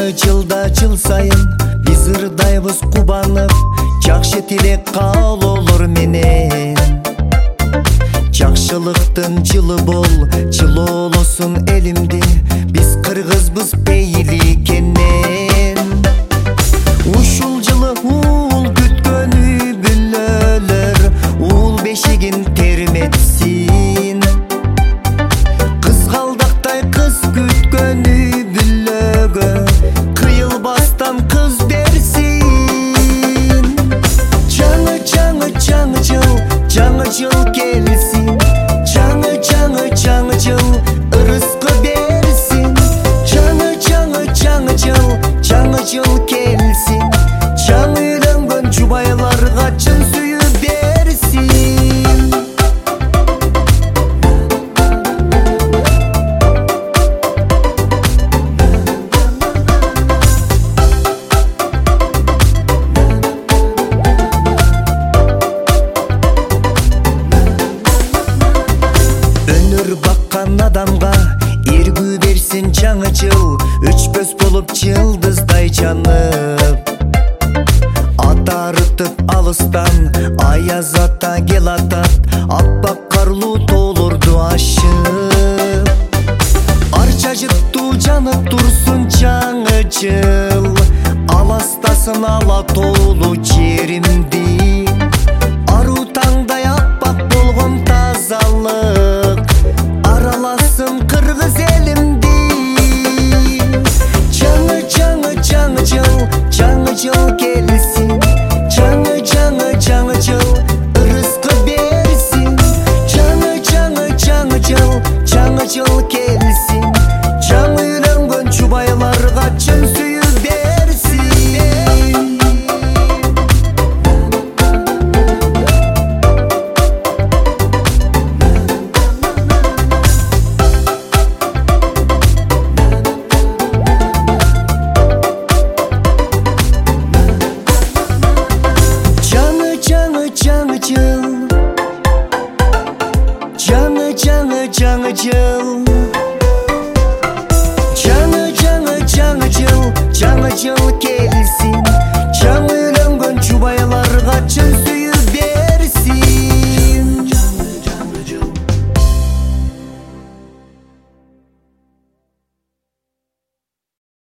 жылда жыл сайын биз ырдайбыз кубанып, жакшы тилек каалоолор менен. Жакшылыктын жылы бол, жылоолосун элимди, биз кыргызбыз пейили кенен. Ушул жылы уул күткөнү бүлөлөр, уул бешигин терметсин. Кызгалдактай кыз күткөнү бүлөгө, кыйылбастан кыз берсин. Жаңы жыл келсин, жаңы жыл ырыскы берсин. Жаңы жыл келсин, жаңы үйлөнгөн жубайларга чын сүйүү берсин. Баккан адамга эргүү берсин жаңы жыл, өчпөс болуп жылдыздай жанып. Ата арытып алыстан, аяз ата кел атат, аппак карлуу тоолорду ашып. Арча жыттуу жанып турсун жаңы жыл, аластасын ала тоолуу жеримди. Аруу таңдай аппак болгон тазалык араласын кыргыз элимди. Жаңы жыл келсин, жаңы жыл ырыскы берсин. Жаңы жыл келсин, жаңы үйлөнгөн жубайларга чын сүйүү берсин. Жаңы жыл